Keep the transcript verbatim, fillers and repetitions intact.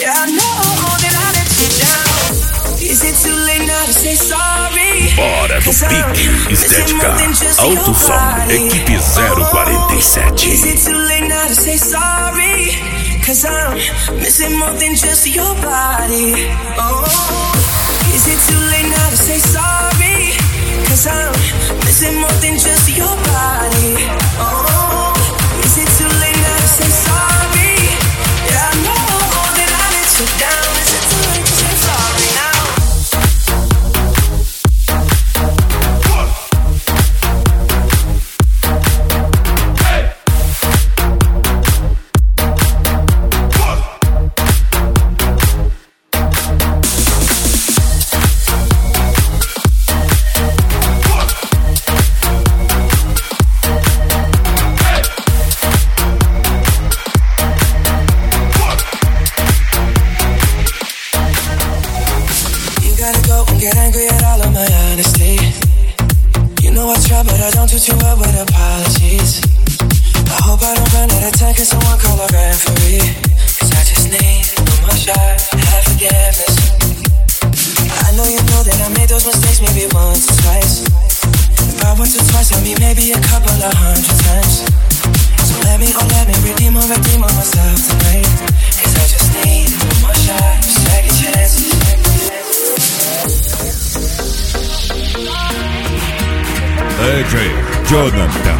Yeah, I know that I let you down. Is it too late now to say sorry? Bora do Pique Estética Alto Som, equipe zero quarenta e sete. Is it too late now to say sorry? Cause I'm missing more than just your body. Oh, is it too late now to say sorry? Cause I'm missing more than just your body. Oh, is it too late now to say sorry? Yeah, I know that I let you down. Is it too late to say sorry now? Get angry at all of my honesty. You know I try, but I don't do too well with apologies. I hope I don't run out of time, cause someone call a referee. Cause I just need one more shot, have forgiveness. I know you know that I made those mistakes maybe once or twice. If I once or twice, I mean maybe a couple of hundred times. So let me, oh let me redeem or redeem on myself tonight. Cause I just need one more shot, second chance. D J Jonathan